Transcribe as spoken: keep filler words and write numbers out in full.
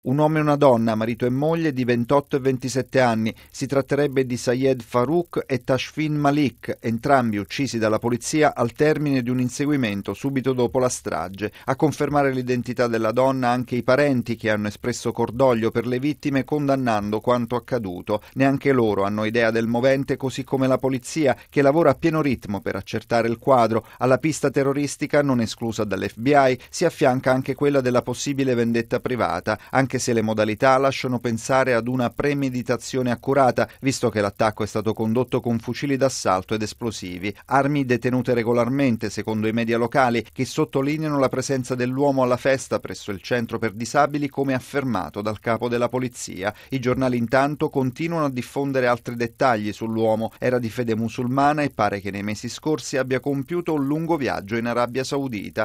Un uomo e una donna, marito e moglie di ventotto e ventisette anni. Si tratterebbe di Sayed Farouk e Tashfin Malik, entrambi uccisi dalla polizia al termine di un inseguimento subito dopo la strage. A confermare l'identità della donna anche i parenti, che hanno espresso cordoglio per le vittime condannando quanto accaduto. Neanche loro hanno idea del movente, così come la polizia, che lavora a pieno ritmo per accertare il quadro. Alla pista terroristica, non esclusa dall'F B I, si affianca anche quella della possibile vendetta privata, anche se le modalità lasciano pensare ad una premeditazione accurata, visto che l'attacco è stato condotto con fucili d'assalto ed esplosivi, armi detenute regolarmente secondo i media locali, che sottolineano la presenza dell'uomo alla festa presso il centro per disabili, come affermato dal capo della polizia. I giornali intanto continuano a diffondere altri dettagli sull'uomo. Era di fede musulmana e pare che nei mesi scorsi abbia compiuto un lungo viaggio in Arabia Saudita.